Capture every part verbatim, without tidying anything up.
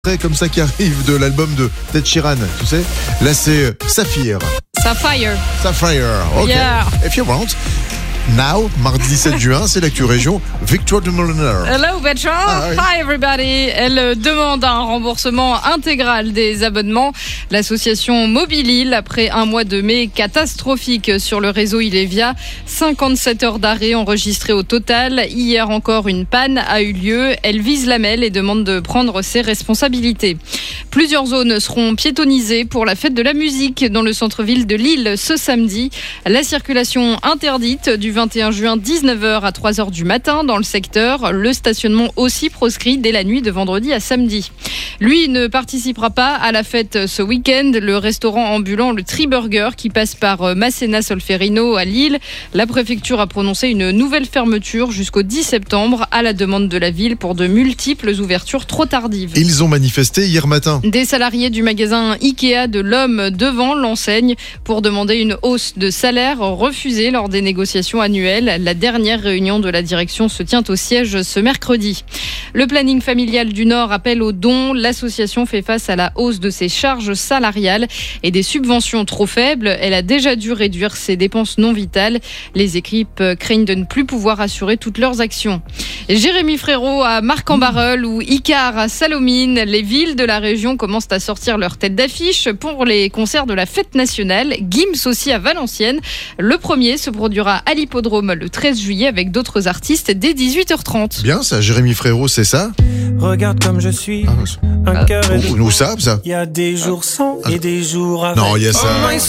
Comme ça qui arrive de l'album de Ed Sheeran, tu sais. Là c'est Sapphire. Sapphire. Sapphire. Ok. Yeah. If you want. Now, mardi dix-sept juin, c'est l'actu région. Victoire de Moliner. Hello, Bertrand. Ah, oui. Hi, everybody. Elle demande un remboursement intégral des abonnements. L'association Mobilil, après un mois de mai catastrophique sur le réseau Ilevia, cinquante-sept heures d'arrêt enregistrées au total. Hier encore, une panne a eu lieu. Elle vise la mêle et demande de prendre ses responsabilités. Plusieurs zones seront piétonnisées pour la fête de la musique dans le centre-ville de Lille ce samedi. La circulation interdite du vingt et un juin, dix-neuf heures à trois heures du matin dans le secteur. Le stationnement aussi proscrit dès la nuit de vendredi à samedi. Lui ne participera pas à la fête ce week-end. Le restaurant ambulant Le Triburger qui passe par Masséna Solferino à Lille. La préfecture a prononcé une nouvelle fermeture jusqu'au dix septembre à la demande de la ville pour de multiples ouvertures trop tardives. Ils ont manifesté hier matin. Des salariés du magasin Ikea de l'Homme devant l'enseigne pour demander une hausse de salaire refusée lors des négociations annuelles. La dernière réunion de la direction se tient au siège ce mercredi. Le planning familial du Nord appelle aux dons. L'association fait face à la hausse de ses charges salariales et des subventions trop faibles. Elle a déjà dû réduire ses dépenses non vitales. Les équipes craignent de ne plus pouvoir assurer toutes leurs actions. Jérémy Frérot à Marc-en-Barœul ou Icare à Salomine. Les villes de la région commencent à sortir leur tête d'affiche pour les concerts de la fête nationale. Gims aussi à Valenciennes. Le premier se produira à l'hippodrome le treize juillet avec d'autres artistes dès dix-huit heures trente. Bien ça, Jérémy Frérot, c'est ça? Regarde comme je suis, ah, un cœur et oh, nous ça, ça. Il y a des jours sans ah. et des jours avec. Non, il y a ça.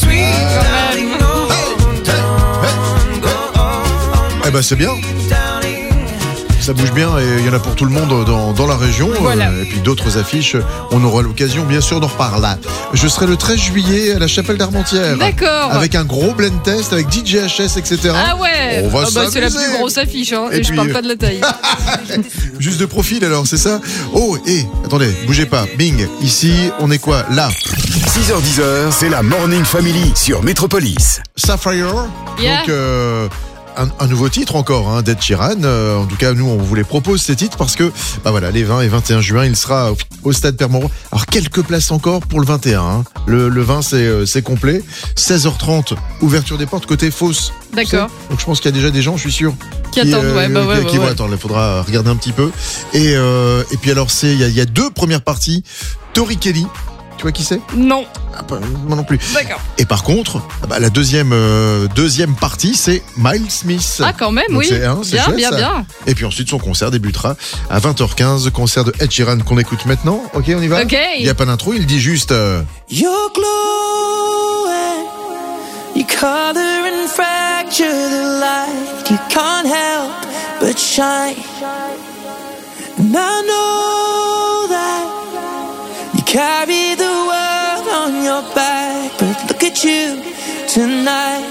Eh ben c'est bien. Ça bouge bien et il y en a pour tout le monde dans, dans la région. Voilà. Euh, et puis d'autres affiches, on aura l'occasion bien sûr d'en reparler. Je serai le treize juillet à la Chapelle d'Armentières. D'accord. Avec un gros blend test avec D J H S, et cetera. Ah ouais. On va ah bah c'est la s'amuser. plus grosse affiche hein, et, Et et puis, je parle pas de la taille. Juste de profil alors, c'est ça? Oh, et attendez, bougez pas. Bing, ici, on est quoi? Là. six heures dix, c'est la Morning Family sur Métropolis. Sapphire. Yeah. Donc, euh, un, un nouveau titre encore, hein, d'Ed Sheeran. Euh, en tout cas, nous, on vous les propose ces titres parce que, bah voilà, les vingt et vingt et un juin, il sera au, au stade Pierre-Mauroy. Alors, quelques places encore pour le vingt et un. Hein. Le, le vingt, c'est, euh, c'est complet. seize heures trente, ouverture des portes côté Fosse. D'accord. Donc, je pense qu'il y a déjà des gens, je suis sûr. Qui attendent, ouais, bah ouais, qui, bah qui ouais. vont attendre. Il faudra regarder un petit peu. Et, euh, et puis, alors, c'est, il y a, il y a deux premières parties. Tori Kelly. Tu vois qui c'est? Non. Ah, pas, moi non plus. D'accord. Et par contre, bah, la deuxième, euh, deuxième partie, c'est Miles Smith. Ah quand même, Donc oui. c'est, hein, c'est bien, chouette, bien, ça. bien. Et puis ensuite, son concert débutera à vingt heures quinze. Concert de Ed Sheeran qu'on écoute maintenant. Ok, on y va? Ok. Il n'y a pas d'intro, il dit juste... Euh... You're glowing, you color and fracture the light. You can't help but shine. And I know that you carry the world on your back, but look at you tonight.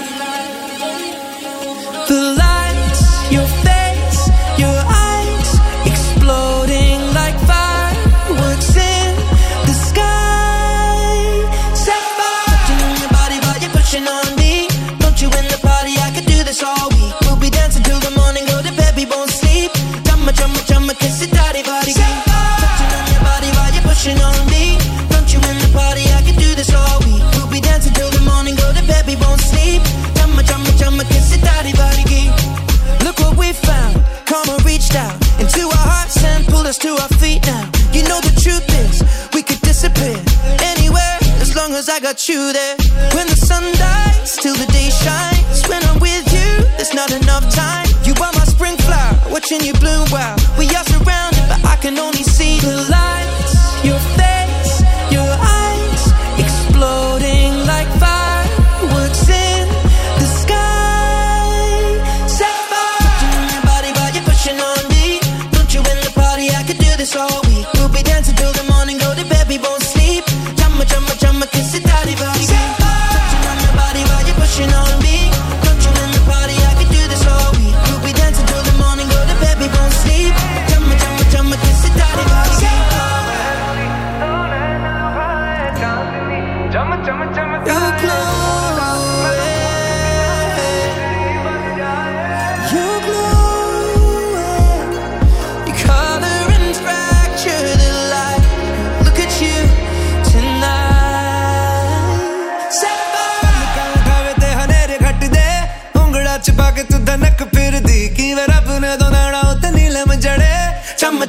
The lights, your face, your eyes, exploding like fireworks in the sky. Set fire, touching on your body while you're pushing on me. Don't you in the party? I could do this all week. We'll be dancing till the morning, go to bed, we won't sleep. Chumma, chumma, chumma, kiss it, daddy, body. Touching on your body while you're pushing on me. Don't you in the party? I could do this all week. We'll be dancing till the morning, go to bed, we won't sleep. Chumma, chumma, chumma, kiss it, daddy, body. Look what we found. Karma reached out into our hearts and pulled us to our feet now. You know the truth is, we could disappear anywhere as long as I got you there. When the sun dies, till the day shines. When I'm with you, there's not enough time. You are my spring flower, watching you bloom wild. We are surrounded, but I can only see the lights. Your face, your eyes, exploding like fireworks in the sky. Set fire, touching on your body while you're pushing on me. Don't you in the party? I could do this all week. We'll be dancing till the morning, go to bed, we won't sleep. Chumma, chumma, chumma, kiss it, daddy, body. Touching on your body while you're pushing on me. Don't you in the party? I could do this all week. We'll be dancing till the morning, go to bed, we won't sleep. Chumma, chumma, chumma, kiss it, daddy, body.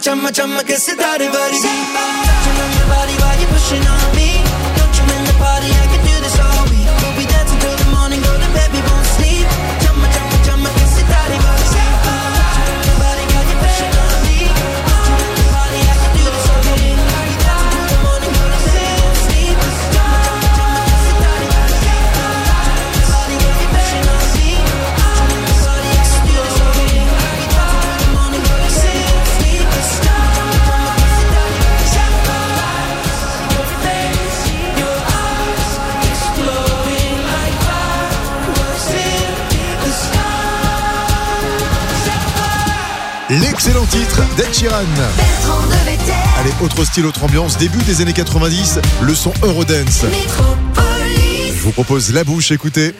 chumma chumma che sitarre varighi. Touching on your body while you're pushing on me. Don't you in the party, I can do this all week. We'll be dancing till the morning, go to bed, we won't sleep. Chumma chumma chumma che sitarre varighi. Touching on your body while you're pushing on me. Don't you in the party, I can do this all week. We'll be dancing till the morning, go to bed, we won't sleep. Chumma chumma chumma che sitarre varighi. Touching on your body while you're pushing on me. Don't you in the party, I can do this all week. We'll be dancing till the morning, go to bed, we won't sleep. Chumma chumma chumma che sitarre varighi. Your face, your eyes, exploding like fireworks in the sky. L'excellent titre d'Ed Sheeran. Allez, autre style, autre ambiance, début des années quatre-vingt-dix, le son Eurodance. Je vous propose La Bouche, écoutez.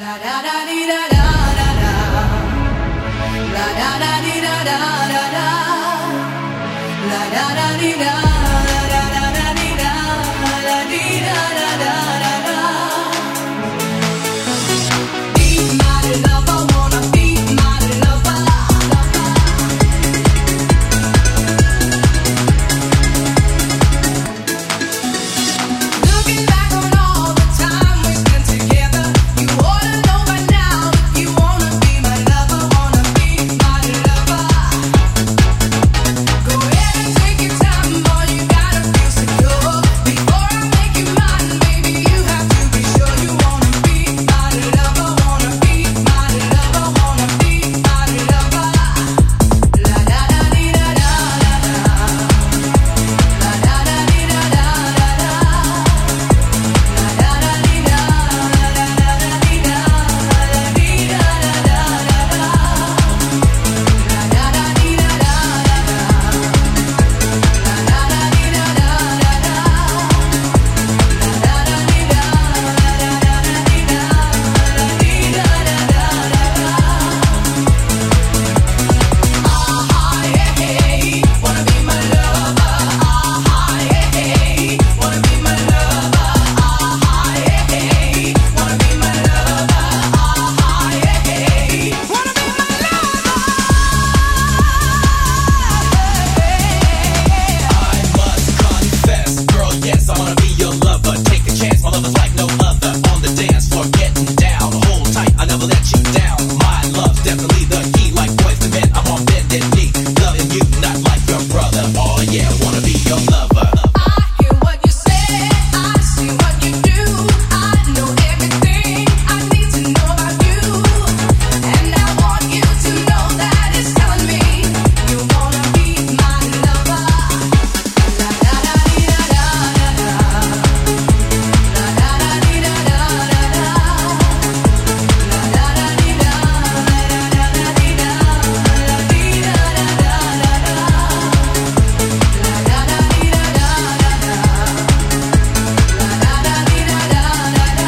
Looking back on all the time we spent together, you ought to know by now if you wanna be my lover, wanna be my lover. Go ahead and take your time, boy, you gotta feel secure. Before I make you mine, baby, you have to be sure you wanna be my lover, wanna be my lover, wanna be my lover. La da da dee da da da da. La da da dee da da da da. La da da dee da da da da dee da da dee da da da da. La da da dee da da da da. La da da dee da da da da. La da da dee da da da dee da dee da da da. Ah yeah, hey, wanna be my lover. Ah yeah, hey, wanna be my lover. Ah yeah, hey, wanna be my lover. Ah yeah, hey, wanna be my lover. I must confess, girl, yes, I wanna be your lover. Take a chance, my lover's like no other. On the dance floor, getting down. Hold tight, I never let you down. My love's definitely the key, like boys to men. I'm on bended knee, loving you, not like your brother. Oh yeah, wanna be your lover. I hear what you say, I see what you do. I know everything I need to know about you, and I want you to know that it's telling me you wanna be my lover. La da da dee da da da da. La da da dee da da da da. La da da dee da da da da dee da da dee da da da da. La da da dee da da da da. La da da dee da da da da.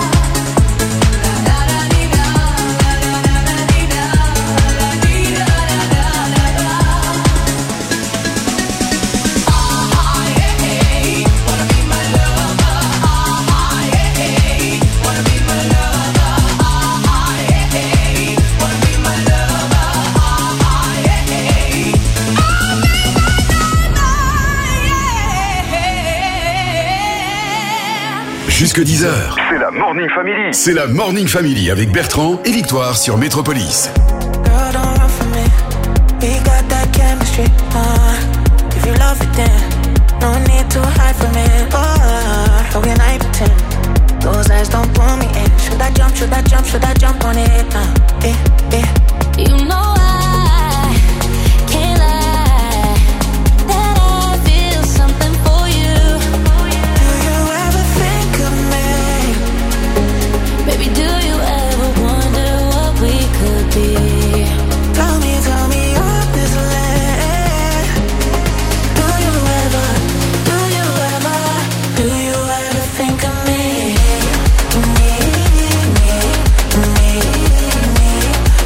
La da da dee da da da da dee da dee da da da da. Ah yeah, hey, wanna be my lover. Ah yeah, hey, wanna be my lover. Ah yeah, hey, wanna be my lover. Ah yeah, hey, I'll be my lover. Jusque dix heures. C'est la Morning Family. C'est la Morning Family avec Bertrand et Victoire sur Métropolis. Girl, don't run from me. We got that chemistry. Uh, if you love it, then no need to hide from it. Oh, how can I pretend? Those eyes don't pull me in. Should I jump? Should I jump? Should I jump on it? Uh, eh, eh. You know I can't lie that I feel something for you. Do you ever think of me? Baby, do you ever wonder what we could be? Tell me, tell me honestly. Do you ever, do you ever, do you ever think of me? Me, me, me, me.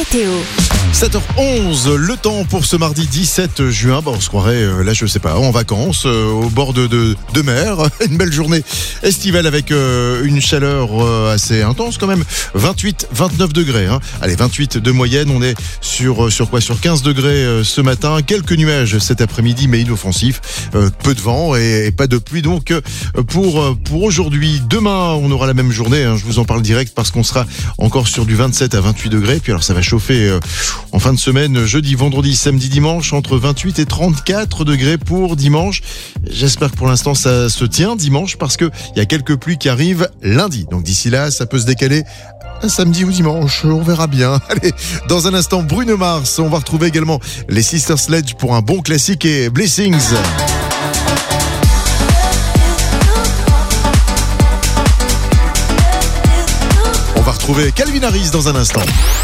météo. sept heures onze, le temps pour ce mardi dix-sept juin. Bah, on se croirait, euh, là je sais pas, en vacances, euh, au bord de, de, de mer. Une belle journée estivale avec euh, une chaleur euh, assez intense quand même. vingt-huit, vingt-neuf degrés. Hein. Allez, vingt-huit de moyenne. On est sur, euh, sur quoi Sur quinze degrés euh, ce matin. Quelques nuages cet après-midi, mais inoffensifs. Euh, peu de vent et, et pas de pluie. Donc euh, pour, euh, pour aujourd'hui, demain, on aura la même journée. Hein. Je vous en parle direct parce qu'on sera encore sur du vingt-sept à vingt-huit degrés. Puis alors ça va chauffer euh, en fin de semaine, jeudi, vendredi, samedi, dimanche, entre vingt-huit et trente-quatre degrés pour dimanche. J'espère que pour l'instant ça se tient dimanche parce que il y a quelques pluies qui arrivent lundi. Donc d'ici là, ça peut se décaler un samedi ou dimanche, on verra bien. Allez, dans un instant, Bruno Mars. On va retrouver également les Sister Sledge pour un bon classique et Blessings. On va retrouver Calvin Harris dans un instant.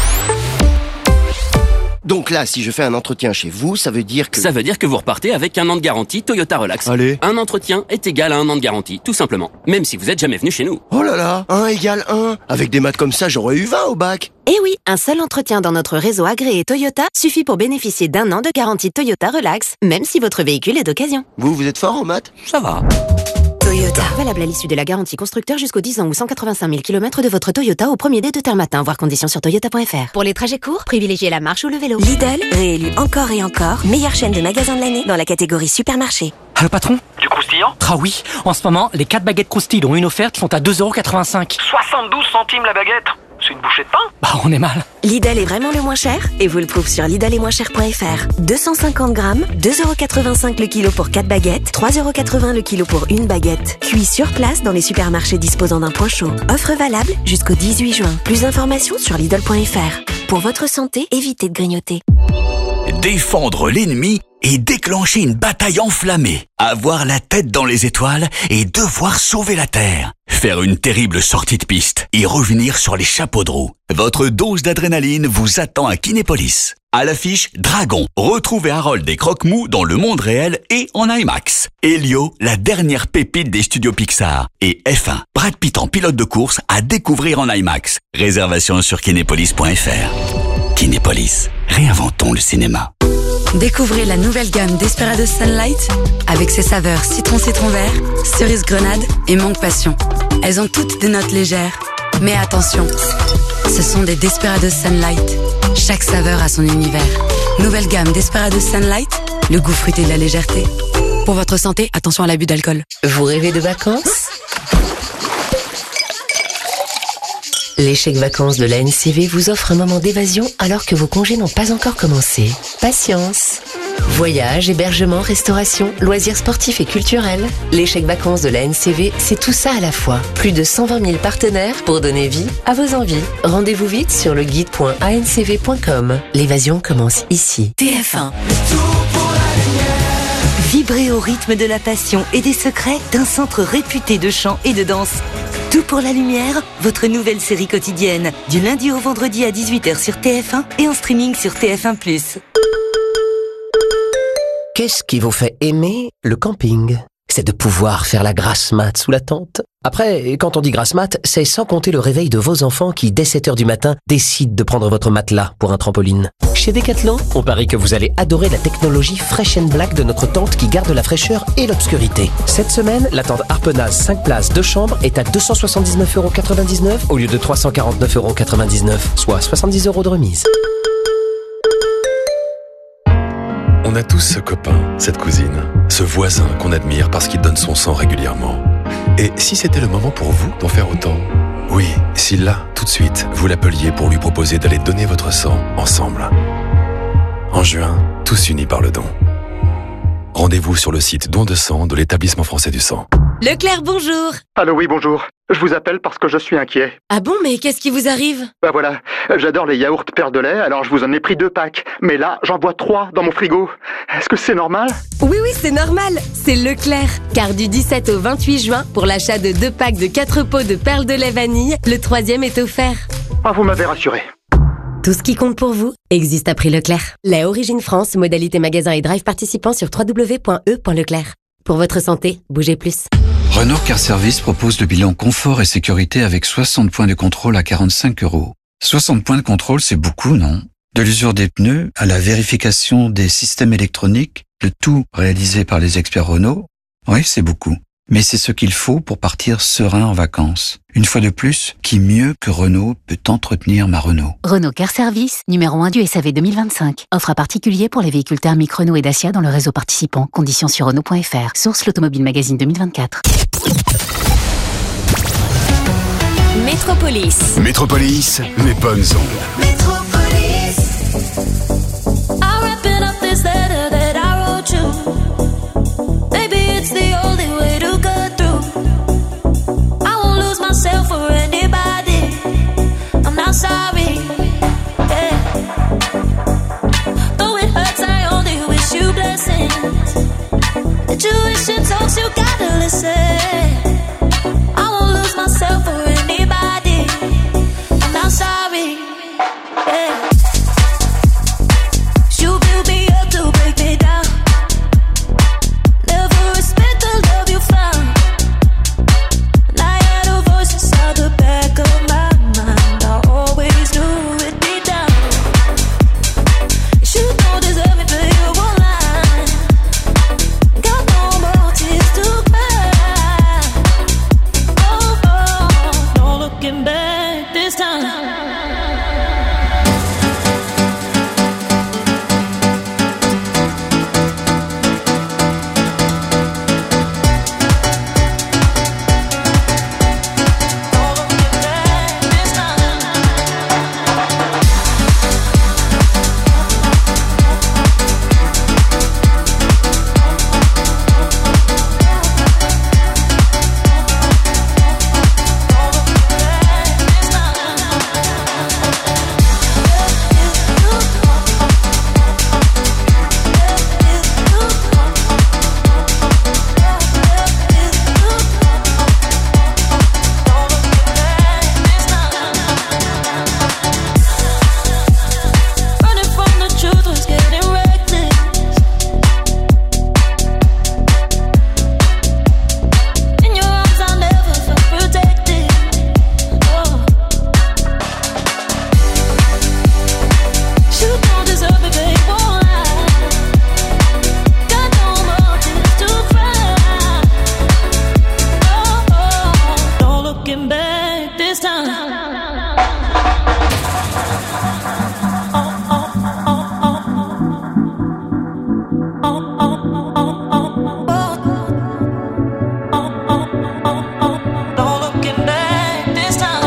Donc là, si je fais un entretien chez vous, ça veut dire que... Ça veut dire que vous repartez avec un an de garantie Toyota Relax. Allez. Un entretien est égal à un an de garantie, tout simplement. Même si vous êtes jamais venu chez nous. Oh là là, un égale un. Avec des maths comme ça, j'aurais eu vingt au bac. Et oui, un seul entretien dans notre réseau agréé Toyota suffit pour bénéficier d'un an de garantie Toyota Relax, même si votre véhicule est d'occasion. Vous, vous êtes fort en maths? Ça va. Toyota. Valable à l'issue de la garantie constructeur jusqu'aux dix ans ou cent quatre-vingt-cinq mille kilomètres de votre Toyota au premier dé de terme matin. Voir conditions sur toyota point f r. Pour les trajets courts, privilégiez la marche ou le vélo. Lidl, réélu encore et encore, meilleure chaîne de magasins de l'année dans la catégorie supermarché. Allô patron? Du croustillant? Ah oui, en ce moment, les quatre baguettes croustilles dont une offerte sont à deux euros quatre-vingt-cinq. soixante-douze centimes la baguette. C'est une bouchée de pain? Bah on est mal. Lidl est vraiment le moins cher et vous le trouvez sur lidl et moins cher point f r. deux cent cinquante grammes, deux euros quatre-vingt-cinq le kilo pour quatre baguettes, trois euros quatre-vingts le kilo pour une baguette. Cuit sur place dans les supermarchés disposant d'un point chaud. Offre valable jusqu'au dix-huit juin. Plus d'informations sur lidl point f r. Pour votre santé, évitez de grignoter. Défendre l'ennemi et déclencher une bataille enflammée. Avoir la tête dans les étoiles et devoir sauver la Terre. Faire une terrible sortie de piste et revenir sur les chapeaux de roue. Votre dose d'adrénaline vous attend à Kinépolis. À l'affiche, Dragon. Retrouvez Harold et Croque-Mou dans le monde réel et en IMAX. Elio, la dernière pépite des studios Pixar. Et F un, Brad Pitt en pilote de course à découvrir en IMAX. Réservation sur kinépolis point f r. Kinépolis, réinventons le cinéma. Découvrez la nouvelle gamme Desperados Sunlight avec ses saveurs citron citron vert, cerise grenade et mangue passion. Elles ont toutes des notes légères, mais attention, ce sont des Desperados Sunlight. Chaque saveur a son univers. Nouvelle gamme Desperados Sunlight, le goût fruité de la légèreté. Pour votre santé, attention à l'abus d'alcool. Vous rêvez de vacances? Les chèques vacances de la N C V vous offrent un moment d'évasion alors que vos congés n'ont pas encore commencé. Patience. Voyages, hébergement, restauration, loisirs sportifs et culturels. Les chèques vacances de la N C V, c'est tout ça à la fois. Plus de cent vingt mille partenaires pour donner vie à vos envies. Rendez-vous vite sur le guide point a n c v point com. L'évasion commence ici. T F un. Vibrez au rythme de la passion et des secrets d'un centre réputé de chant et de danse. Tout pour la lumière, votre nouvelle série quotidienne, du lundi au vendredi à dix-huit heures sur T F un et en streaming sur T F un plus. Qu'est-ce qui vous fait aimer le camping? C'est de pouvoir faire la grasse mat sous la tente. Après, quand on dit grasse mat, c'est sans compter le réveil de vos enfants qui, dès sept heures du matin, décident de prendre votre matelas pour un trampoline. Chez Decathlon, on parie que vous allez adorer la technologie Fresh and Black de notre tente qui garde la fraîcheur et l'obscurité. Cette semaine, la tente Harpenaz cinq places deux chambres est à deux cent soixante-dix-neuf euros quatre-vingt-dix-neuf au lieu de trois cent quarante-neuf euros quatre-vingt-dix-neuf, soit soixante-dix euros de remise. On a tous ce copain, cette cousine, ce voisin qu'on admire parce qu'il donne son sang régulièrement. Et si c'était le moment pour vous d'en faire autant? Oui, si là, tout de suite, vous l'appeliez pour lui proposer d'aller donner votre sang ensemble. En juin, tous unis par le don. Rendez-vous sur le site don de sang de l'Établissement français du sang. Leclerc, bonjour. Allô, oui, bonjour. Je vous appelle parce que je suis inquiet. Ah bon, mais qu'est-ce qui vous arrive? Bah voilà, j'adore les yaourts Père de lait, alors je vous en ai pris deux packs. Mais là, j'en vois trois dans mon frigo. Est-ce que c'est normal? Oui, oui, c'est normal. C'est Leclerc. Car du dix-sept au vingt-huit juin, pour l'achat de deux packs de quatre pots de perles de lait vanille, le troisième est offert. Ah, vous m'avez rassuré. Tout ce qui compte pour vous existe à prix Leclerc. Lait Origine France, modalité magasin et drive participant sur w w w point e point leclerc. Pour votre santé, bougez plus. Renault Car Service propose le bilan confort et sécurité avec soixante points de contrôle à quarante-cinq euros. soixante points de contrôle, c'est beaucoup, non? De l'usure des pneus à la vérification des systèmes électroniques, le tout réalisé par les experts Renault, oui, c'est beaucoup. Mais c'est ce qu'il faut pour partir serein en vacances. Une fois de plus, qui mieux que Renault peut entretenir ma Renault? Renault Car Service, numéro un du S A V deux mille vingt-cinq. Offre à particulier pour les véhicules thermiques Renault et Dacia dans le réseau participant. Conditions sur Renault point F R. Source l'Automobile Magazine deux mille vingt-quatre. Métropolis. Métropolis, les bonnes ondes. Métropolis. I'm wrapping up this letter that I wrote you. Maybe it's the only way to cut through. I won't lose myself for anybody. I'm not sorry. Yeah. Though it hurts, I only wish you blessings. The tuition talks, you gotta listen. I won't lose myself for anybody. I'm not sorry. Yeah. You build me up to break me down. Never respect the love you found. And I had a voice inside the back of my mind. I always knew it deep down. You don't deserve me, but you won't lie. Got no more tears to cry. Oh, oh, no looking back this time. Running from the truth was getting reckless. In your arms I never felt protected. Oh. You don't deserve it, babe, won't lie. Got no more tears to cry. Oh, oh, no looking back this time. No looking back this time.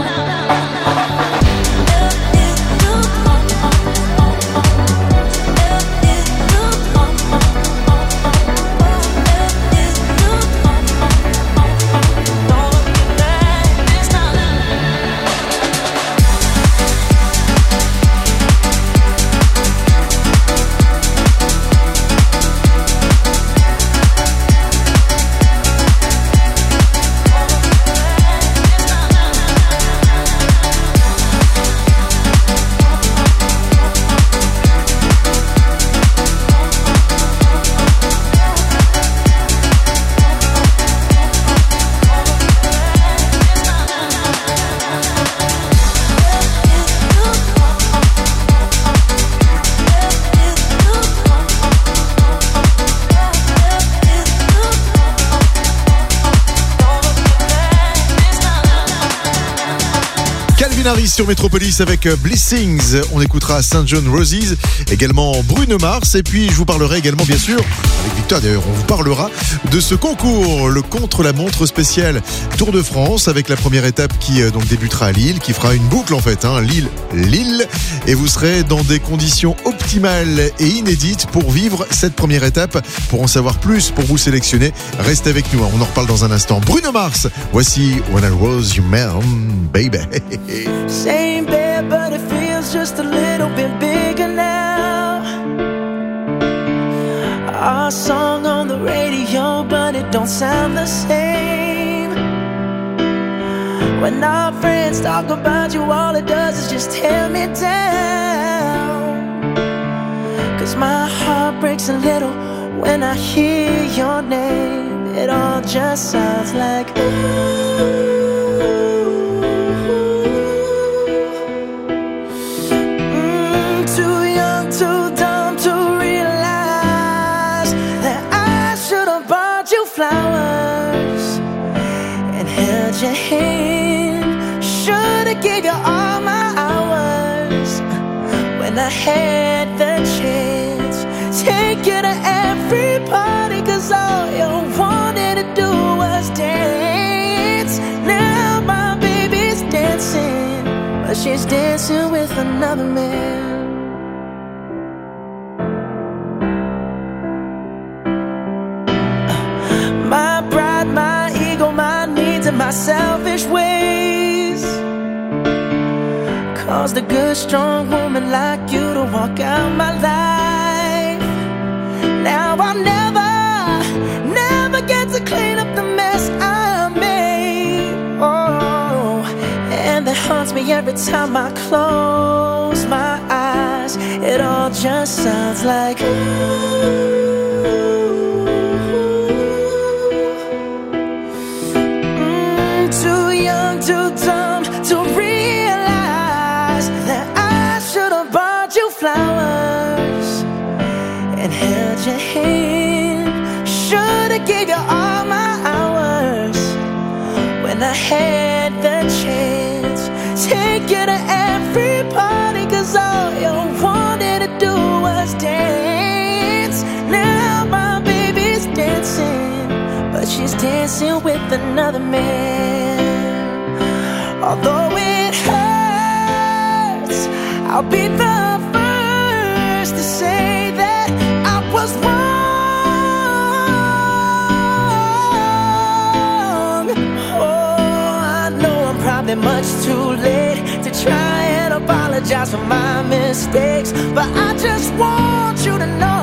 Calvin Harris sur Métropolis avec euh, Blessings. On écoutera Saint John Roses, également Bruno Mars. Et puis je vous parlerai également, bien sûr, avec Victor d'ailleurs, on vous parlera de ce concours, le contre-la-montre spécial Tour de France, avec la première étape qui euh, donc débutera à Lille, qui fera une boucle en fait, hein, Lille-Lille. Et vous serez dans des conditions optimales et inédites pour vivre cette première étape. Pour en savoir plus, pour vous sélectionner, restez avec nous, hein, on en reparle dans un instant. Bruno Mars, voici When I Was Your Man, Baby. Same bed, but it feels just a little bit bigger now. Our song on the radio, but it don't sound the same. When our friends talk about you, all it does is just tear me down. Cause my heart breaks a little when I hear your name. It all just sounds like ooh. hand. Should've gave you all my hours when I had the chance. Take you to every party, cause all you wanted to do was dance. Now my baby's dancing, but she's dancing with another man. My pride, my ego, my needs, and my selfish ways caused a good, strong woman like you to walk out my life. Now I'll never, never get to clean up the mess I made. Oh, and that haunts me every time I close my eyes. It all just sounds like ooh. Too dumb to realize that I should have bought you flowers and held your hand. Should have gave you all my hours when I had the chance. Take you to every party, cause all you wanted to do was dance. Now my baby's dancing, but she's dancing with another man. Although it hurts, I'll be the first to say that I was wrong. Oh, I know I'm probably much too late to try and apologize for my mistakes, but I just want you to know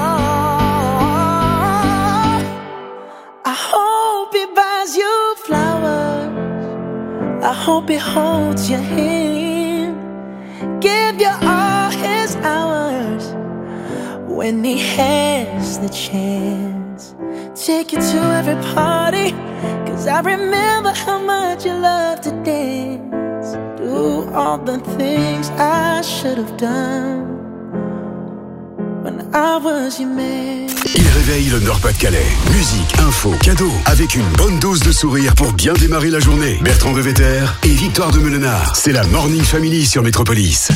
I hope he buys you flowers. I hope he holds your hand, give you all his hours when he has the chance. Take you to every party, cause I remember how much you love to dance. Do all the things I should have done when I was your man. Il réveille le Nord-Pas-de-Calais. Musique, info, cadeaux, avec une bonne dose de sourire pour bien démarrer la journée. Bertrand de Vetter et Victoire de Melenard. C'est la Morning Family sur Métropolis.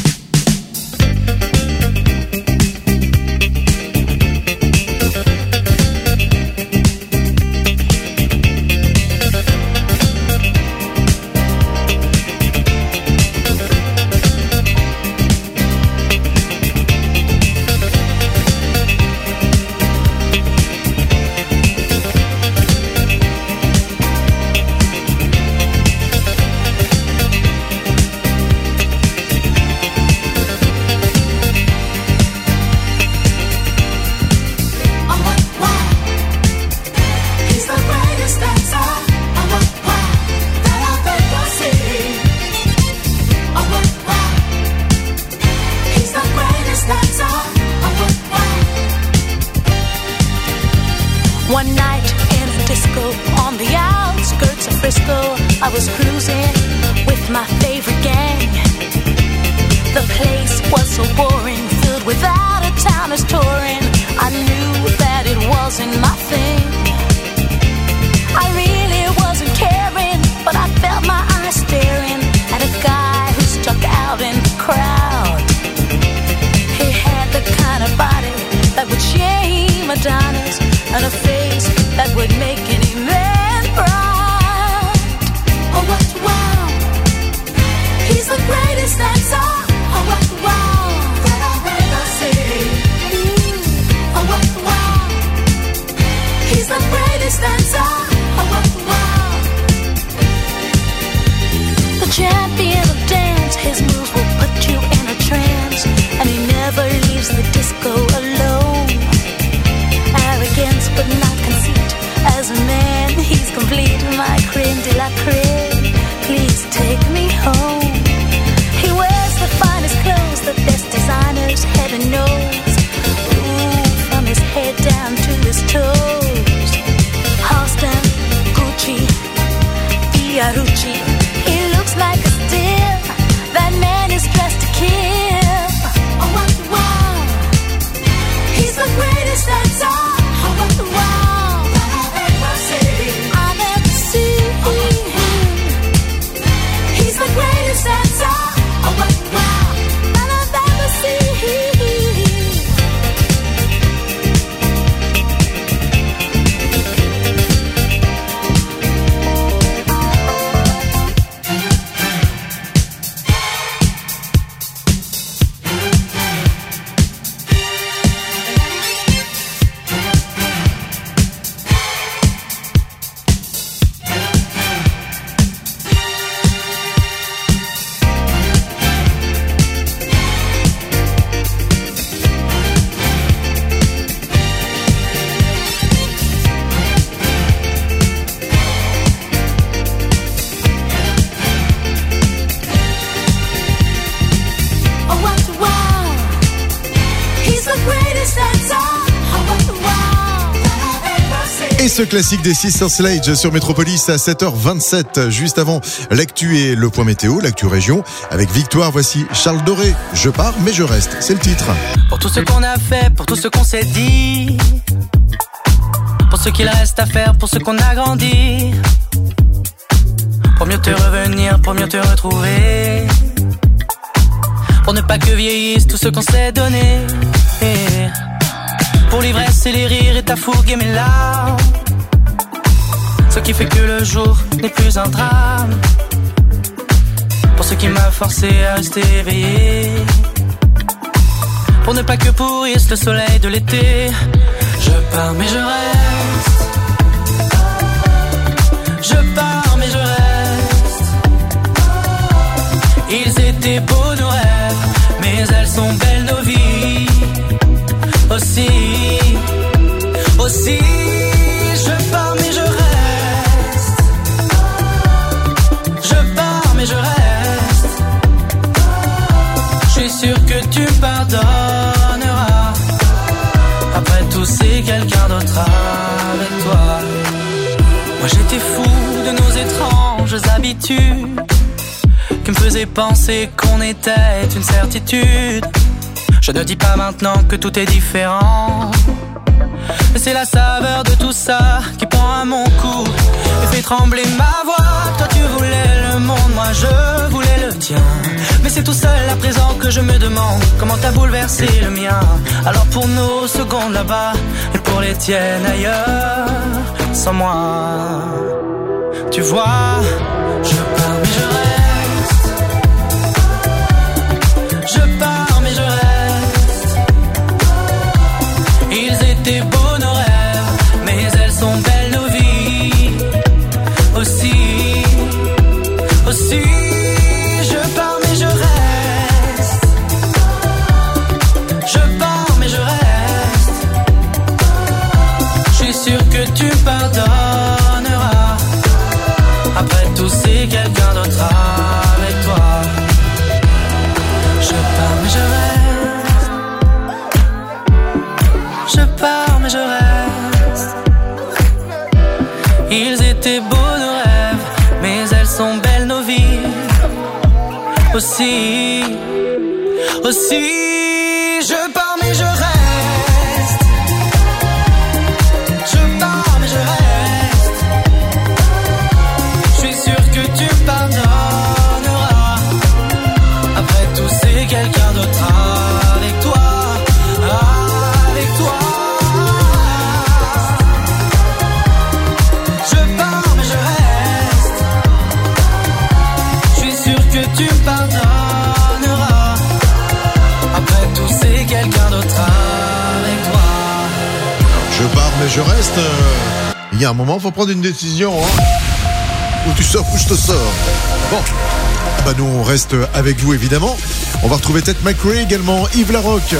ce classique des Sister Sledge sur Métropolis à sept heures vingt-sept. Juste avant l'actu et le point météo, l'actu région. Avec Victoire, voici Charles Doré. Je pars, mais je reste. C'est le titre. Pour tout ce qu'on a fait, pour tout ce qu'on s'est dit, pour ce qu'il reste à faire, pour ce qu'on a grandi, pour mieux te revenir, pour mieux te retrouver, pour ne pas que vieillisse tout ce qu'on s'est donné, pour l'ivresse et les rires et ta fougue et mes larmes, ce qui fait que le jour n'est plus un drame, pour ce qui m'a forcé à rester éveillé, pour ne pas que pourrisse le soleil de l'été. Je pars mais je reste, je pars mais je reste. Ils étaient beaux nos rêves, mais elles sont belles nos vies. Aussi, aussi, je pars mais je reste. Je pars mais je reste. Je suis sûr que tu pardonneras. Après tout, c'est quelqu'un d'autre avec toi. Moi j'étais fou de nos étranges habitudes qui me faisaient penser qu'on était une certitude. Je ne dis pas maintenant que tout est différent, mais c'est la saveur de tout ça qui prend à mon cou et fait trembler ma voix. Toi tu voulais le monde, moi je voulais le tien, mais c'est tout seul à présent que je me demande comment t'as bouleversé le mien. Alors pour nos secondes là-bas et pour les tiennes ailleurs, sans moi, tu vois, je pars mais je reste. Je pars mais je reste. Ils étaient beaux nos rêves, mais elles sont belles nos vies. Aussi, aussi, je pars mais je reste. Je pars mais je reste. Je suis sûr que tu pardonneras. Après tout, c'est quelqu'un d'autre avec toi. Je pars mais je reste. Je pars mais je reste. Ils étaient beaux nos rêves, mais elles sont belles nos vies. Aussi, aussi, je pars mais je reste. Je pars mais je reste. Je suis sûr que tu pardonneras. Après tout, c'est quelqu'un d'autre avec toi. Avec toi. Je pars mais je reste. Je suis sûr que tu me pardonneras. Après tout, c'est quelqu'un d'autre avec toi. Je pars mais je reste. Il y a un moment, faut prendre une décision. Hein. Ou tu sors ou je te sors. Bon. Bah nous on reste avec vous évidemment. On va retrouver Ted McRae également, Yves Larocque.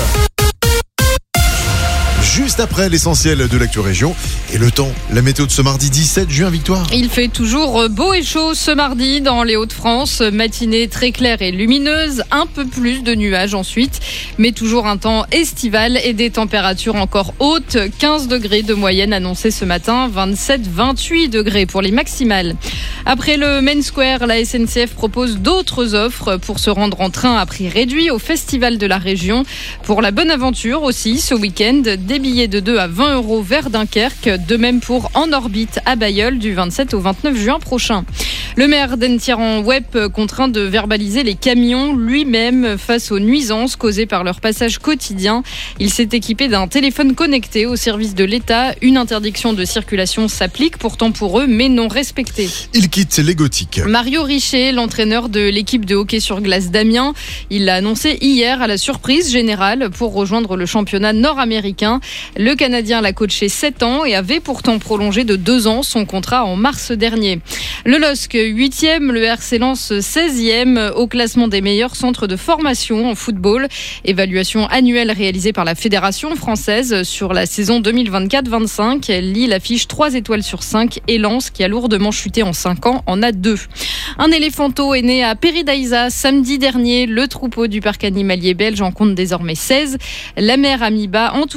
Juste après l'essentiel de l'actu région. Et le temps, la météo de ce mardi dix-sept juin, Victoire. Il fait toujours beau et chaud ce mardi dans les Hauts-de-France. Matinée très claire et lumineuse. Un peu plus de nuages ensuite. Mais toujours un temps estival et des températures encore hautes. quinze degrés de moyenne annoncés ce matin. vingt-sept à vingt-huit degrés pour les maximales. Après le Main Square, la S N C F propose d'autres offres pour se rendre en train à prix réduit au festival de la région. Pour la bonne aventure aussi, ce week-end, des billets de deux à vingt euros vers Dunkerque. De même pour En Orbite à Bailleul du vingt-sept au vingt-neuf juin prochain. Le maire d'Enn-Thierrand-Wep contraint de verbaliser les camions lui-même face aux nuisances causées par leur passage quotidien. Il s'est équipé d'un téléphone connecté au service de l'État. Une interdiction de circulation s'applique pourtant pour eux, mais non respectée. Il quitte les Gothiques. Mario Richet, l'entraîneur de l'équipe de hockey sur glace d'Amiens, il l'a annoncé hier à la surprise générale pour rejoindre le championnat nord-américain. Le Canadien l'a coaché sept ans et avait pourtant prolongé de deux ans son contrat en mars dernier. Le L O S C huitième, le R C Lens seizième au classement des meilleurs centres de formation en football. Évaluation annuelle réalisée par la Fédération française sur la saison deux mille vingt-quatre vingt-cinq. Lille affiche trois étoiles sur cinq et Lens, qui a lourdement chuté en cinq ans, en a deux. Un éléphanto est né à Péridaïsa samedi dernier. Le troupeau du parc animalier belge en compte désormais seize. La mère Amiba, entourée des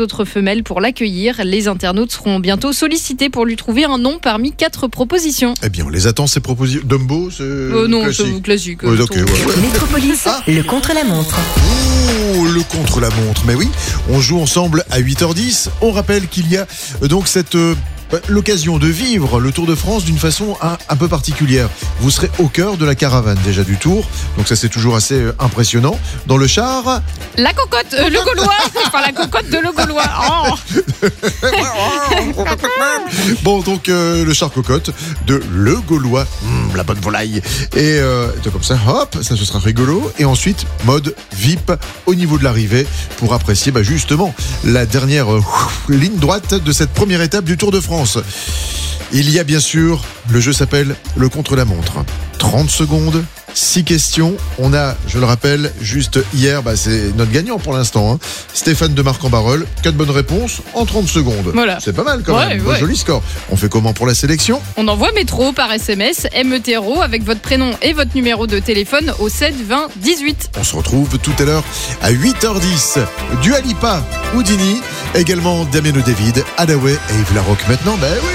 deux autres femelles pour l'accueillir. Les internautes seront bientôt sollicités pour lui trouver un nom parmi quatre propositions. Eh bien, on les attend, ces propositions. Dumbo, c'est Euh, non, classique. c'est classique. Ouais, ok, ouais, ouais. Métropolis, le contre-la-montre. Oh, le contre-la-montre. Mais oui, on joue ensemble à huit heures dix. On rappelle qu'il y a euh, donc cette... euh, l'occasion de vivre le Tour de France d'une façon un, un peu particulière. Vous serez au cœur de la caravane déjà du Tour, donc ça c'est toujours assez euh, impressionnant. Dans le char, La cocotte, euh, le Gaulois, enfin la cocotte de le Gaulois. Oh. bon donc euh, le char cocotte de Le Gaulois, Mmh, la bonne volaille. Et euh, donc comme ça, hop, ça ce sera rigolo. Et ensuite mode V I P au niveau de l'arrivée pour apprécier bah, justement la dernière euh, ligne droite de cette première étape du Tour de France. Il y a bien sûr, le jeu s'appelle le contre-la-montre. trente secondes, six questions. On a, je le rappelle, juste hier, bah c'est notre gagnant pour l'instant, hein. Stéphane de Marc-en-Barœul. quatre bonnes réponses en trente secondes. Voilà. C'est pas mal quand Ouais, même. ouais. Joli score. On fait comment pour la sélection ? On envoie métro par S M S, M E T R O avec votre prénom et votre numéro de téléphone au sept vingt dix-huit. On se retrouve tout à l'heure à huit heures dix. Dua Lipa, Houdini, également Damiano David, Hadaway et Yves Larocque maintenant. Ben oui!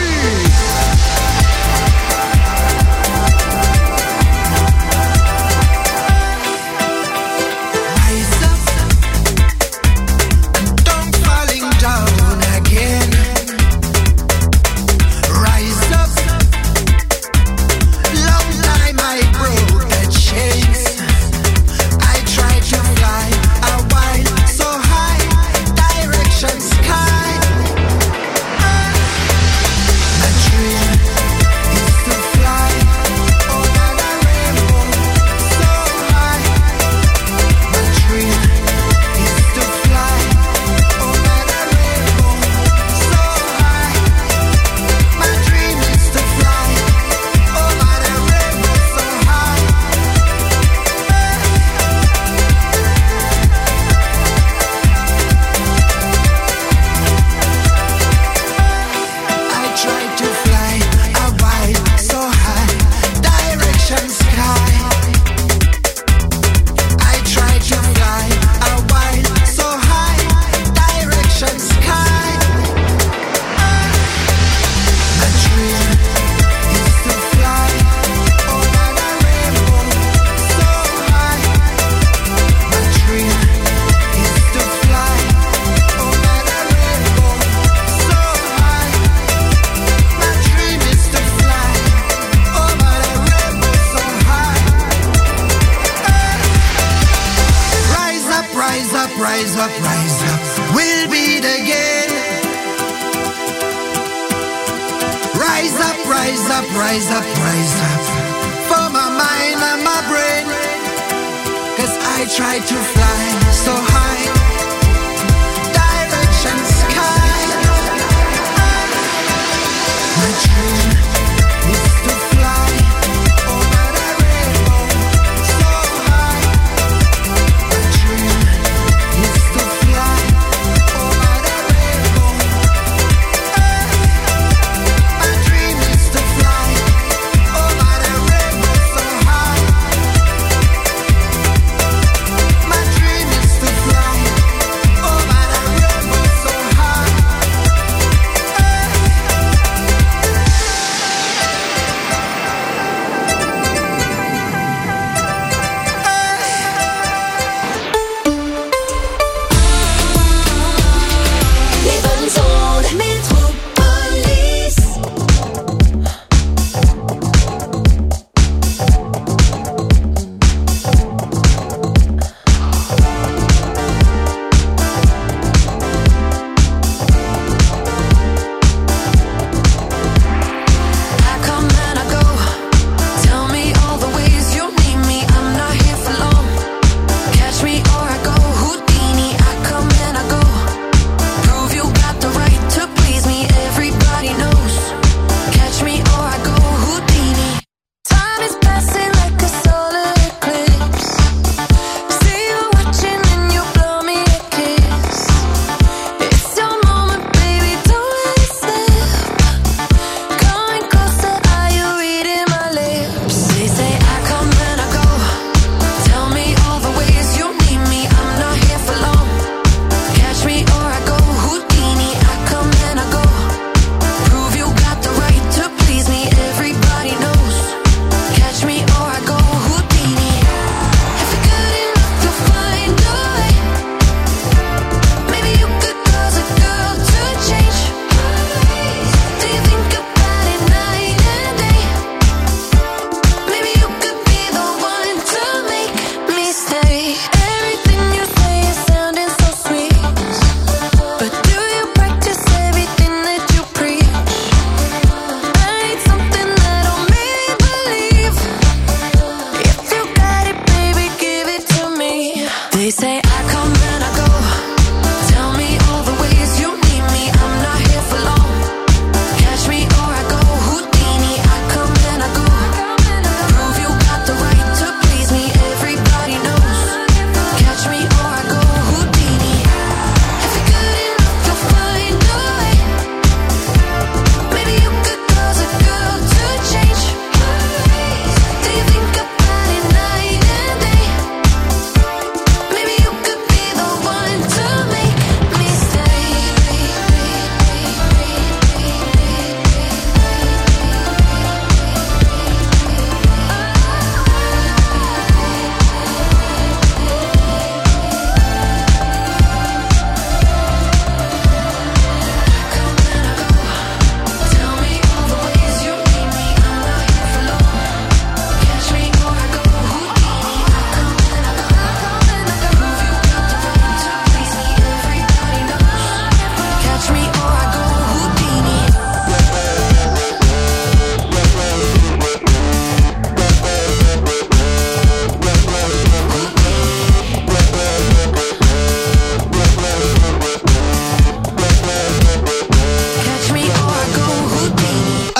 rise up, rise up. We'll beat again. Rise up, rise up, rise up, rise up. For my mind and my brain. Cause I try to fly so high. Direction sky. My dream is to fly over the rainbow so high. My dream is to fly over the rainbow. My dream is to fly over the rainbow so high. My dream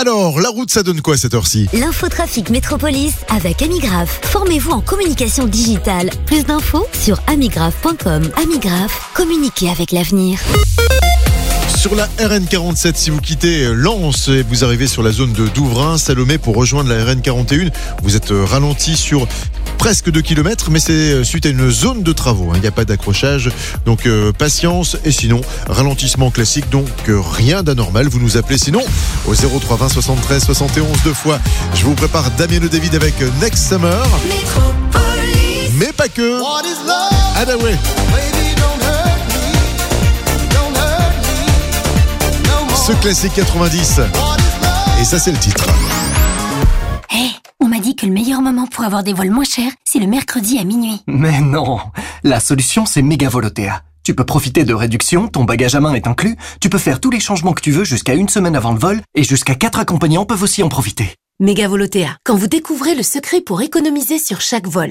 Alors, la route, ça donne quoi à cette heure-ci? L'infotrafic Métropolis avec Amigraph. Formez-vous en communication digitale. Plus d'infos sur amigraph point com. Amigraph, communiquez avec l'avenir. Sur la R N quarante-sept, si vous quittez Lens et vous arrivez sur la zone de Douvrin, Salomé, pour rejoindre la R N quarante et un, vous êtes ralenti sur presque deux kilomètres, mais c'est suite à une zone de travaux. Il n'y a pas d'accrochage, donc euh, patience. Et sinon, ralentissement classique, donc euh, rien d'anormal. Vous nous appelez sinon au zéro trois vingt soixante-treize soixante et onze deux fois. Je vous prépare Damien Le David avec Next Summer. Métropolis. Mais pas que. Ah bah ouais. Ce classique quatre-vingt-dix. Et ça, c'est le titre. Hé, hey, on m'a dit que le meilleur moment pour avoir des vols moins chers, c'est le mercredi à minuit. Mais non, la solution c'est Megavolotea. Tu peux profiter de réductions, ton bagage à main est inclus, tu peux faire tous les changements que tu veux jusqu'à une semaine avant le vol, et jusqu'à quatre accompagnants peuvent aussi en profiter. Megavolotea, quand vous découvrez le secret pour économiser sur chaque vol.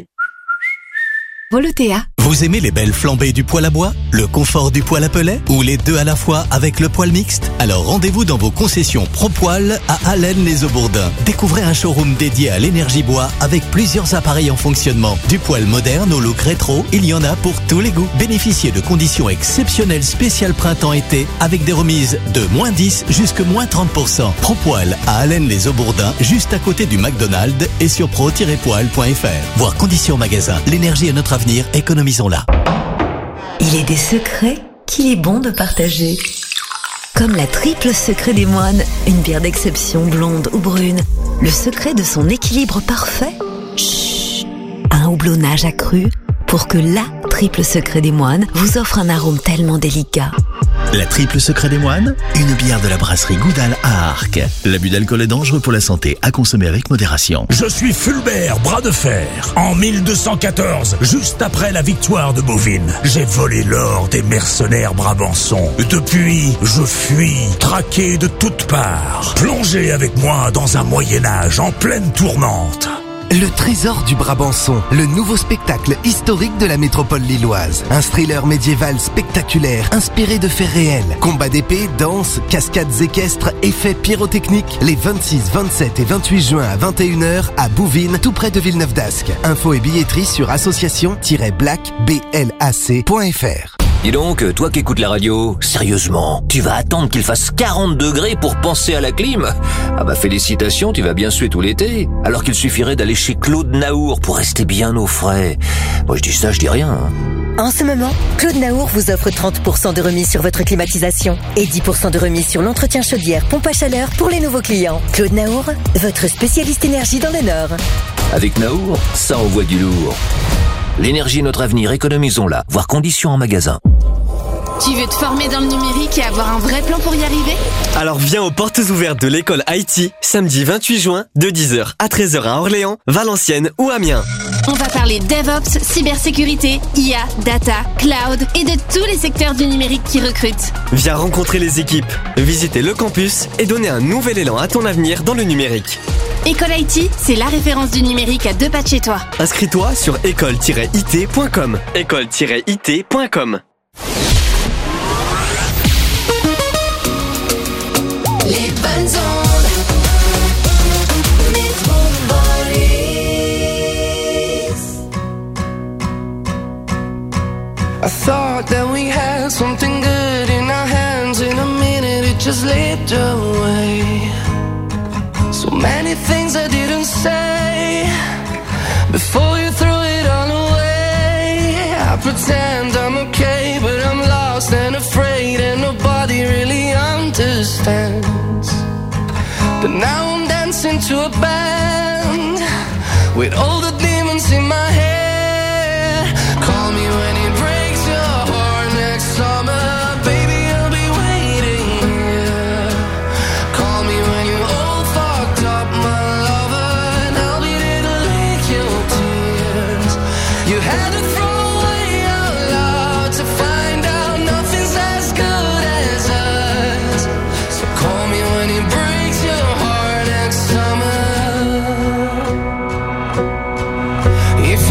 Volotea. Vous aimez les belles flambées du poêle à bois, le confort du poêle à pellets ou les deux à la fois avec le poêle mixte? Alors rendez-vous dans vos concessions ProPoil à Allennes-les-Aubourdins. Découvrez un showroom dédié à l'énergie bois avec plusieurs appareils en fonctionnement. Du poêle moderne au look rétro, il y en a pour tous les goûts. Bénéficiez de conditions exceptionnelles spéciales printemps-été avec des remises de moins dix jusqu'à moins trente pour cent. ProPoil à Allennes-les-Aubourdins, juste à côté du McDonald's et sur pro tiret poil point f r. Voir conditions magasin. L'énergie est notre avenir, économisons-la. Il est des secrets qu'il est bon de partager. Comme la triple secret des moines, une bière d'exception blonde ou brune. Le secret de son équilibre parfait? Chut, un houblonnage accru pour que la triple secret des moines vous offre un arôme tellement délicat. La triple secret des moines, une bière de la brasserie Goudal à Arques. L'abus d'alcool est dangereux pour la santé, à consommer avec modération. Je suis Fulbert, bras de fer. En mille deux cent quatorze, juste après la victoire de Bouvines, j'ai volé l'or des mercenaires brabançons. Depuis, je fuis, traqué de toutes parts. Plongez avec moi dans un Moyen-Âge en pleine tourmente. Le Trésor du Brabançon, le nouveau spectacle historique de la métropole lilloise. Un thriller médiéval spectaculaire, inspiré de faits réels. Combats d'épée, danse, cascades équestres, effets pyrotechniques. Les vingt-six, vingt-sept et vingt-huit juin à vingt et une heures à Bouvines, tout près de Villeneuve-d'Ascq. Info et billetterie sur association tiret black point f r. Dis donc, toi qui écoutes la radio, sérieusement, tu vas attendre qu'il fasse quarante degrés pour penser à la clim? Ah bah félicitations, tu vas bien suer tout l'été. Alors qu'il suffirait d'aller chez Claude Naour pour rester bien au frais. Moi je dis ça, je dis rien. Hein. En ce moment, Claude Naour vous offre trente pour cent de remise sur votre climatisation et dix pour cent de remise sur l'entretien chaudière pompe à chaleur pour les nouveaux clients. Claude Naour, votre spécialiste énergie dans le Nord. Avec Naour, ça envoie du lourd. L'énergie est notre avenir, économisons-la. Voir conditions en magasin. Tu veux te former dans le numérique et avoir un vrai plan pour y arriver? Alors viens aux portes ouvertes de l'école I T, samedi vingt-huit juin, de dix heures à treize heures à Orléans, Valenciennes ou Amiens. On va parler DevOps, cybersécurité, I A, data, cloud et de tous les secteurs du numérique qui recrutent. Viens rencontrer les équipes, visiter le campus et donner un nouvel élan à ton avenir dans le numérique. École I T, c'est la référence du numérique à deux pas de chez toi. Inscris-toi sur école tiret I T point com. école tiret I T point com. Les bonnes ondes. Métropolis. I thought that we had something good in our hands. In a minute it just slipped away. So many things I didn't say before you threw it all away. I pretend I'm okay, but I'm lost and afraid, and nobody really understands. But now I'm dancing to a band with all the demons in my head. Call me when it breaks your heart next summer, baby, I'll be waiting here. Call me when you're all fucked up, my lover, and I'll be there to lick your tears. You had to throw away our love to find out nothing's as good as us. So call me when it breaks your heart next summer. If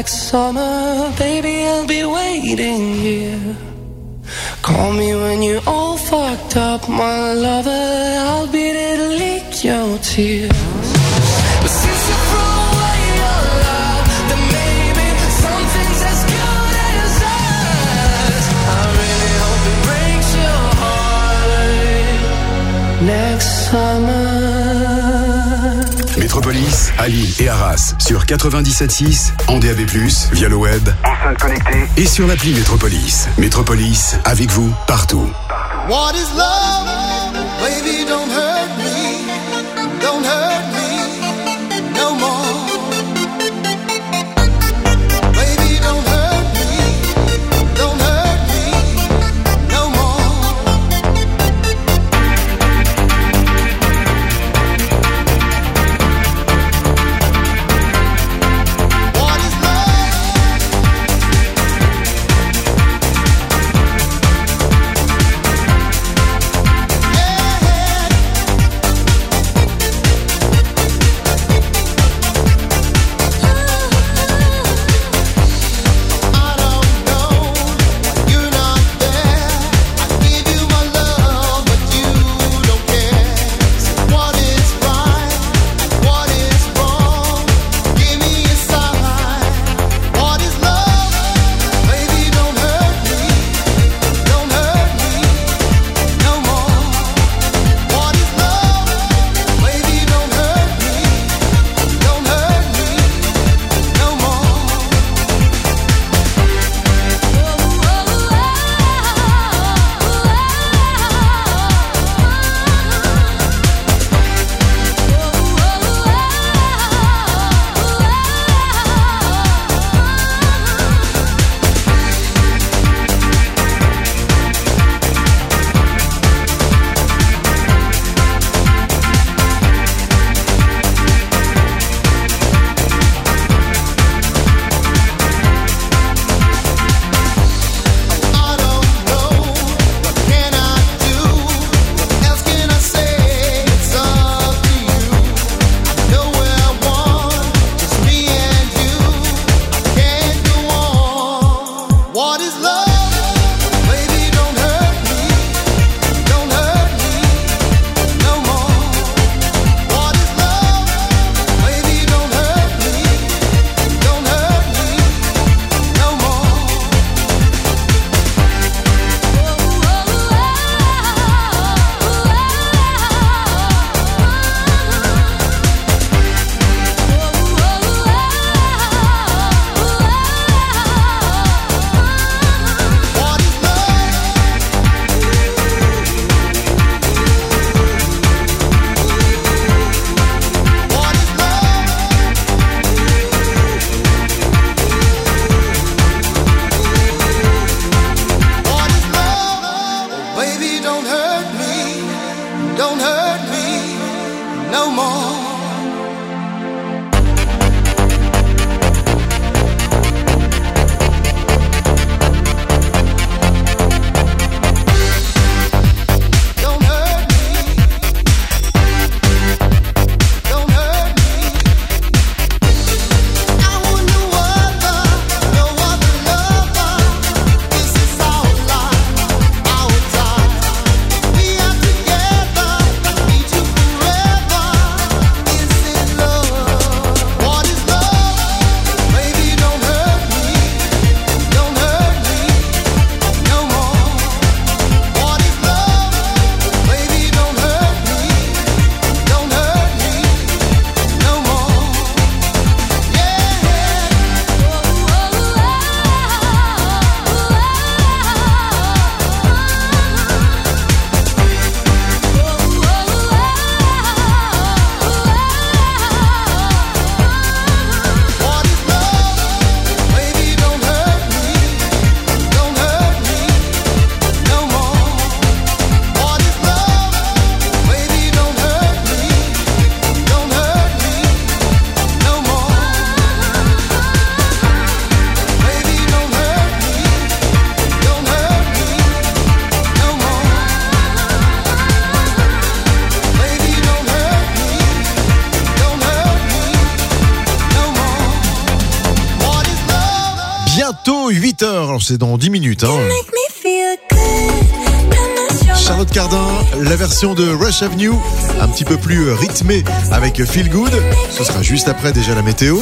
next summer, baby, I'll be waiting here. Call me when you're all fucked up, my lover. I'll be there to lick your tears. But since you threw away your love, then maybe something's as good as us. I really hope it breaks your heart next summer. Métropolis, à Lille et Arras sur quatre-vingt-dix-sept six, en D A B plus, via le web, enceinte connectée et sur l'appli Métropolis. Métropolis, avec vous, partout. What is love? Baby, don't hurt me. Don't hurt me no more. Baby, don't hurt me. Don't hurt me no more. What is huit heures, alors c'est dans dix minutes. Hein. Charlotte Cardin, la version de Rush Avenue, un petit peu plus rythmée avec Feel Good. Ce sera juste après déjà la météo.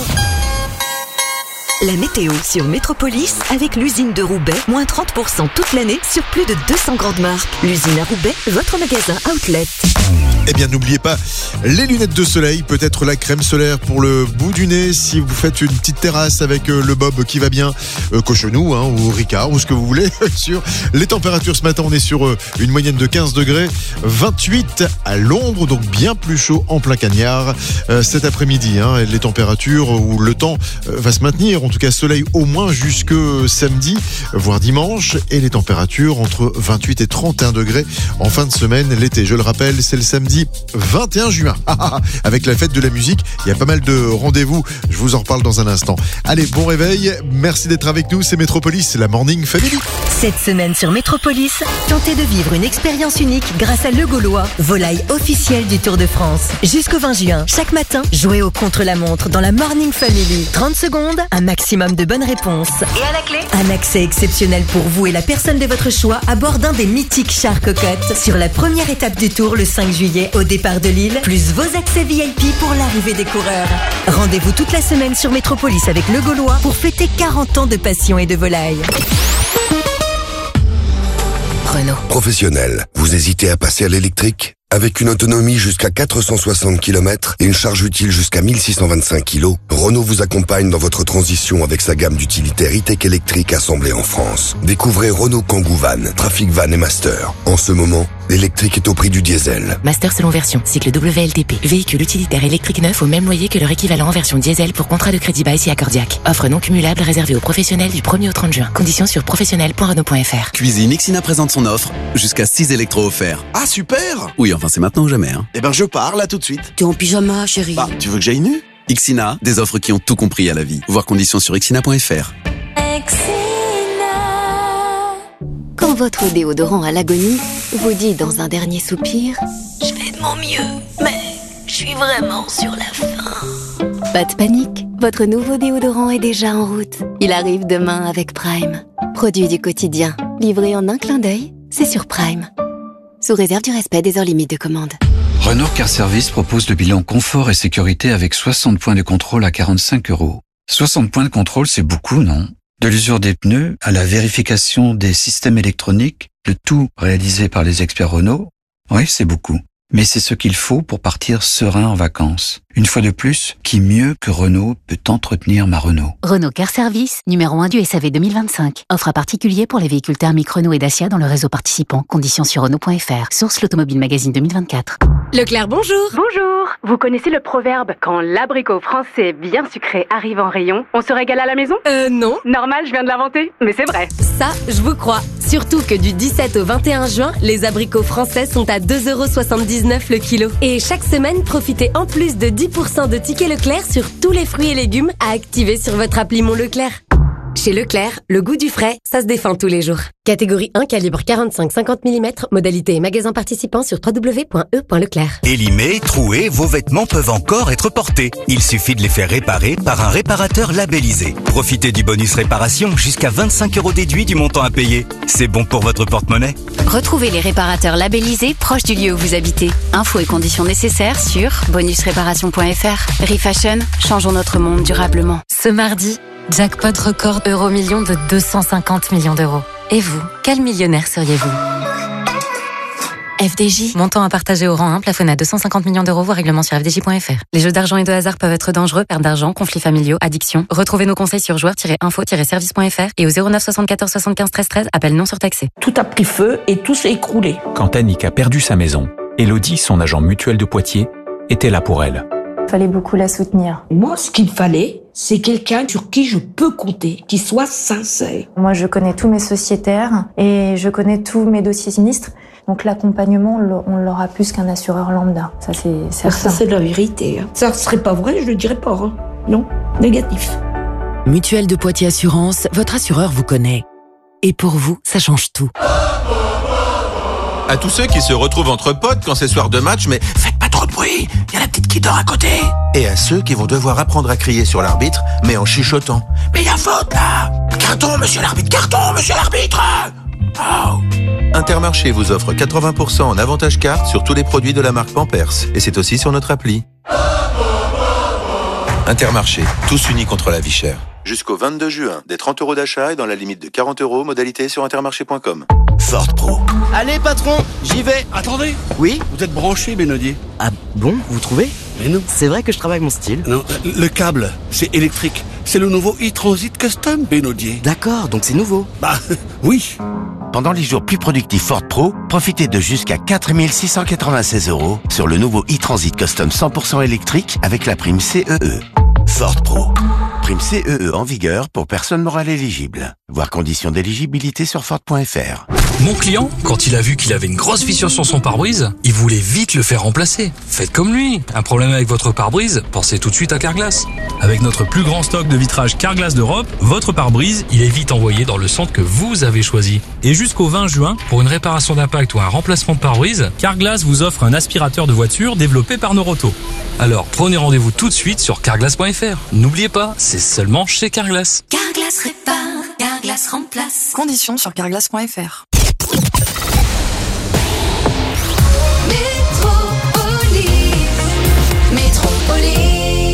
La météo sur Métropolis avec l'usine de Roubaix, moins trente pour cent toute l'année sur plus de deux cents grandes marques. L'usine à Roubaix, votre magasin outlet. Eh bien, n'oubliez pas les lunettes de soleil, peut-être la crème solaire pour le bout du nez si vous faites une petite terrasse avec euh, le bob qui va bien, euh, Cochonou hein, ou Ricard ou ce que vous voulez. Sur les températures ce matin, on est sur euh, une moyenne de quinze degrés, vingt-huit à l'ombre, donc bien plus chaud en plein cagnard euh, cet après-midi. Hein, les températures où le temps euh, va se maintenir, en tout cas soleil au moins jusque samedi, voire dimanche, et les températures entre vingt-huit et trente et un degrés en fin de semaine. L'été, je le rappelle, c'est le samedi vingt et un juin. Avec la fête de la musique, il y a pas mal de rendez-vous. Je vous en reparle dans un instant. Allez, bon réveil. Merci d'être avec nous. C'est Métropolis, la Morning Family. Cette semaine sur Métropolis, tentez de vivre une expérience unique grâce à Le Gaulois, volaille officielle du Tour de France. Jusqu'au vingt juin, chaque matin, jouez au contre-la-montre dans la Morning Family. trente secondes, un maximum de bonnes réponses. Et à la clé, un accès exceptionnel pour vous et la personne de votre choix à bord d'un des mythiques chars cocottes sur la première étape du Tour le cinq juillet au départ de Lille, plus vos accès V I P pour l'arrivée des coureurs. Rendez-vous toute la semaine sur Métropolis avec Le Gaulois pour fêter quarante ans de passion et de volaille. Renault. Professionnel, vous hésitez à passer à l'électrique ? Avec une autonomie jusqu'à quatre cent soixante kilomètres et une charge utile jusqu'à mille six cent vingt-cinq kilos, Renault vous accompagne dans votre transition avec sa gamme d'utilitaires e-tech électriques assemblés en France. Découvrez Renault Kangoo Van, Trafic Van et Master. En ce moment, l'électrique est au prix du diesel. Master selon version, cycle W L T P. Véhicule utilitaire électrique neuf au même loyer que leur équivalent en version diesel pour contrat de crédit bail si accordiaque. Offre non cumulable réservée aux professionnels du premier au trente juin. Conditions sur professionnel point renault point f r. Cuisine Ixina présente son offre, jusqu'à six électros offerts. Ah super! Oui, enfin c'est maintenant ou jamais. Hein. Eh ben je pars là tout de suite. T'es en pyjama, chérie. Bah, tu veux que j'aille nu? Ixina, des offres qui ont tout compris à la vie. Voir conditions sur ixina point f r. Quand votre déodorant à l'agonie vous dit dans un dernier soupir « Je fais de mon mieux, mais je suis vraiment sur la fin ». Pas de panique, votre nouveau déodorant est déjà en route. Il arrive demain avec Prime. Produit du quotidien, livré en un clin d'œil, c'est sur Prime. Sous réserve du respect des heures limites de commande. Renault Car Service propose le bilan confort et sécurité avec soixante points de contrôle à quarante-cinq euros. soixante points de contrôle, c'est beaucoup, non? De l'usure des pneus à la vérification des systèmes électroniques, le tout réalisé par les experts Renault, oui, c'est beaucoup. Mais c'est ce qu'il faut pour partir serein en vacances. Une fois de plus, qui mieux que Renault peut entretenir ma Renault? Renault Car Service, numéro un du S A V deux mille vingt-cinq. Offre à particulier pour les véhicules thermiques Renault et Dacia dans le réseau participant. Conditions sur renault point f r. Source l'Automobile Magazine deux mille vingt-quatre. Leclerc, bonjour. Bonjour. Vous connaissez le proverbe « Quand l'abricot français bien sucré arrive en rayon, on se régale à la maison » Euh, non. Normal, je viens de l'inventer, mais c'est vrai. Ça, je vous crois. Surtout que du dix-sept au vingt et un juin, les abricots français sont à deux euros soixante-dix-neuf le kilo. Et chaque semaine, profitez en plus de dix pour cent de tickets Leclerc sur tous les fruits et légumes à activer sur votre appli Mon Leclerc. Chez Leclerc, le goût du frais, ça se défend tous les jours. Catégorie un, calibre quarante-cinq à cinquante millimètres, modalité et magasin participant sur w w w point e point leclerc. Élimés, troués, vos vêtements peuvent encore être portés. Il suffit de les faire réparer par un réparateur labellisé. Profitez du bonus réparation jusqu'à vingt-cinq euros déduits du montant à payer. C'est bon pour votre porte-monnaie. Retrouvez les réparateurs labellisés proches du lieu où vous habitez. Infos et conditions nécessaires sur bonus réparation point f r. Refashion, changeons notre monde durablement. Ce mardi, jackpot record euro million de deux cent cinquante millions d'euros. Et vous, quel millionnaire seriez-vous? F D J. Montant à partager au rang un, plafonné à deux cent cinquante millions d'euros, voire règlement sur f d j point f r. Les jeux d'argent et de hasard peuvent être dangereux, perte d'argent, conflits familiaux, addiction. Retrouvez nos conseils sur joueurs tiret info tiret service point f r et au zéro neuf soixante-quatorze soixante-quinze treize treize, appel non surtaxé. Tout a pris feu et tout s'est écroulé. Quand Annick a perdu sa maison, Elodie, son agent mutuel de Poitiers, était là pour elle. Il fallait beaucoup la soutenir. Moi, ce qu'il fallait, c'est quelqu'un sur qui je peux compter, qui soit sincère. Moi, je connais tous mes sociétaires et je connais tous mes dossiers sinistres. Donc l'accompagnement, on l'aura plus qu'un assureur lambda. Ça, c'est certain. Ça, c'est la vérité. Ça serait pas vrai, je le dirais pas. Hein. Non, négatif. Mutuelle de Poitiers Assurance, votre assureur vous connaît. Et pour vous, ça change tout. À tous ceux qui se retrouvent entre potes quand c'est soir de match, mais faites pas trop de bruit. bruit, il y a la petite qui dort à côté. Et à ceux qui vont devoir apprendre à crier sur l'arbitre, mais en chuchotant. Mais il y a faute là. Carton, monsieur l'arbitre, carton, monsieur l'arbitre. Oh. Intermarché vous offre quatre-vingts pour cent en avantage carte sur tous les produits de la marque Pampers. Et c'est aussi sur notre appli. Intermarché, tous unis contre la vie chère. Jusqu'au vingt-deux juin, des trente euros d'achat et dans la limite de quarante euros, modalité sur intermarché point com. Ford Pro. Allez patron, j'y vais. Attendez. Oui? Vous êtes branché, Benodier? Ah bon, vous trouvez? Mais non. C'est vrai que je travaille mon style. Non, le câble, c'est électrique. C'est le nouveau e-Transit Custom, Benodier. D'accord, donc c'est nouveau. Bah, oui. Pendant les jours plus productifs Ford Pro, profitez de jusqu'à quatre mille six cent quatre-vingt-seize euros sur le nouveau e-Transit Custom cent pour cent électrique avec la prime C E E. Ford Pro. Prime C E E en vigueur pour personnes morales éligibles. Voir conditions d'éligibilité sur Ford point F R. Mon client, quand il a vu qu'il avait une grosse fissure sur son pare-brise, il voulait vite le faire remplacer. Faites comme lui. Un problème avec votre pare-brise, pensez tout de suite à Carglass. Avec notre plus grand stock de vitrage Carglass d'Europe, votre pare-brise, il est vite envoyé dans le centre que vous avez choisi. Et jusqu'au vingt juin, pour une réparation d'impact ou un remplacement de pare-brise, Carglass vous offre un aspirateur de voiture développé par Noroto. Alors prenez rendez-vous tout de suite sur carglass point F R. N'oubliez pas, c'est seulement chez Carglass. Carglass répare, Carglass remplace. Conditions sur carglass point F R. Métropolis, Métropolis.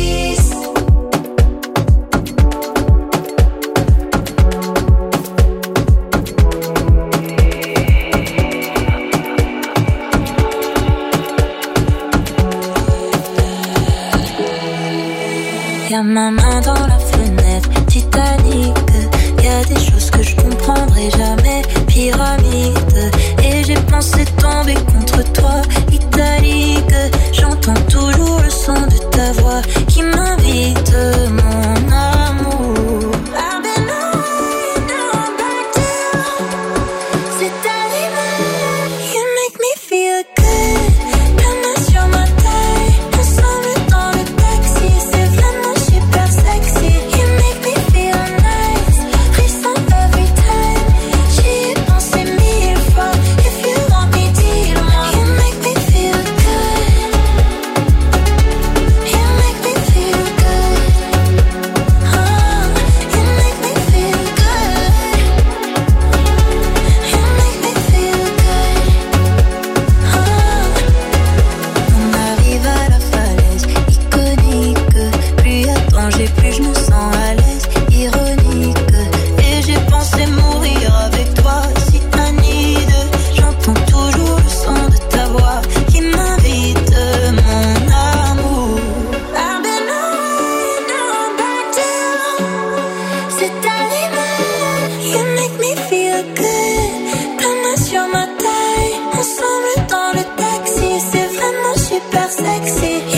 Y'a ma main dans la fenêtre, Titanic. Y'a des choses que je comprendrai jamais, pyramide. Et j'ai pensé tomber contre toi, italique. J'entends toujours le son de ta voix qui m'invite, mon amour. I've been on, on back down. C'est animal, you make me feel good. La main sur ma taille, ensemble dans le taxi. C'est vraiment super sexy. You make me feel nice, frisson every time. J'y ai pensé mille fois. If you want me, dis-le-moi. You make me feel good. You make me feel good. Oh, you make me feel good. You make me feel good. Oh. On arrive à la falaise iconique. Plus y a danger, plus je me sens à l'aise. Ironique. Et j'ai pensé mourir avec toi, cyanide. J'entends toujours le son de ta voix qui m'invite, mon amour. I've been on, on back down. C'est animal, you make me feel good. Ta main sur ma taille, ensemble dans le taxi. C'est vraiment super sexy.